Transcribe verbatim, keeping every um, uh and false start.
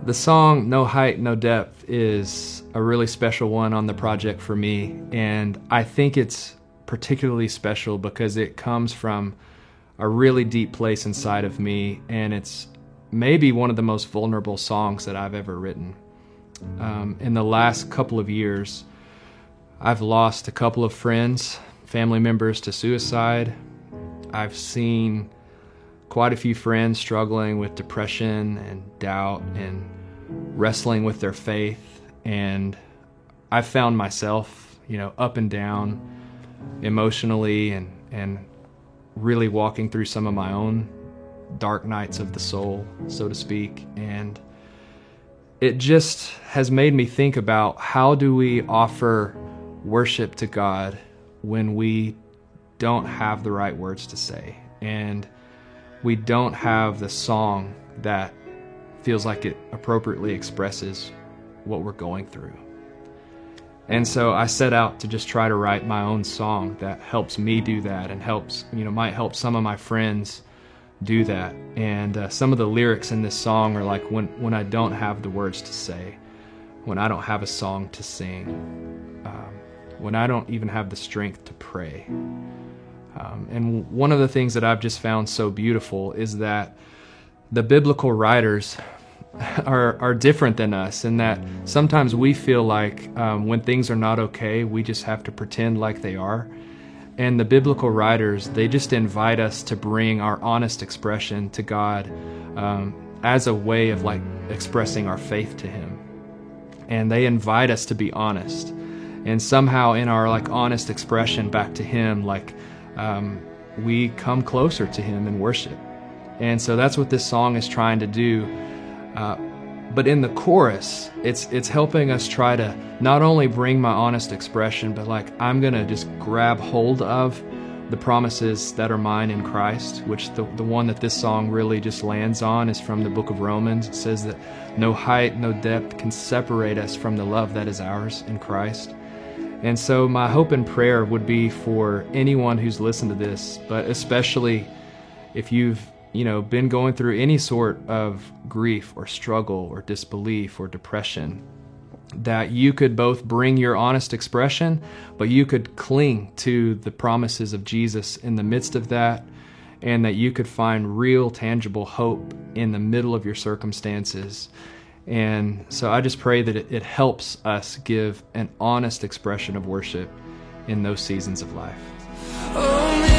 The song No Height, No Depth is a really special one on the project for me, and I think it's particularly special because it comes from a really deep place inside of me, and it's maybe one of the most vulnerable songs that I've ever written. Um, in the last couple of years, I've lost a couple of friends, family members to suicide. I've seen quite a few friends struggling with depression and doubt and wrestling with their faith, and I've found myself, you know, up and down emotionally and, and really walking through some of my own dark nights of the soul, so to speak. And it just has made me think about, how do we offer worship to God when we don't have the right words to say, and we don't have the song that feels like it appropriately expresses what we're going through. And so I set out to just try to write my own song that helps me do that, and helps, you know, might help some of my friends do that. And uh, some of the lyrics in this song are like, when, when I don't have the words to say, when I don't have a song to sing, um, when I don't even have the strength to pray. Um, and one of the things that I've just found so beautiful is that the biblical writers are are different than us, in that sometimes we feel like um, when things are not okay, we just have to pretend like they are. And the biblical writers, they just invite us to bring our honest expression to God um, as a way of like expressing our faith to Him. And they invite us to be honest. And somehow in our like honest expression back to Him, like um, we come closer to Him in worship. And so that's what this song is trying to do. Uh, but in the chorus, it's it's helping us try to not only bring my honest expression, but like I'm going to just grab hold of the promises that are mine in Christ, which the, the one that this song really just lands on is from the book of Romans. It says that no height, no depth can separate us from the love that is ours in Christ. And so my hope and prayer would be for anyone who's listened to this, but especially if you've you know, been going through any sort of grief or struggle or disbelief or depression, that you could both bring your honest expression, but you could cling to the promises of Jesus in the midst of that, and that you could find real, tangible hope in the middle of your circumstances. And so I just pray that it, it helps us give an honest expression of worship in those seasons of life. Oh,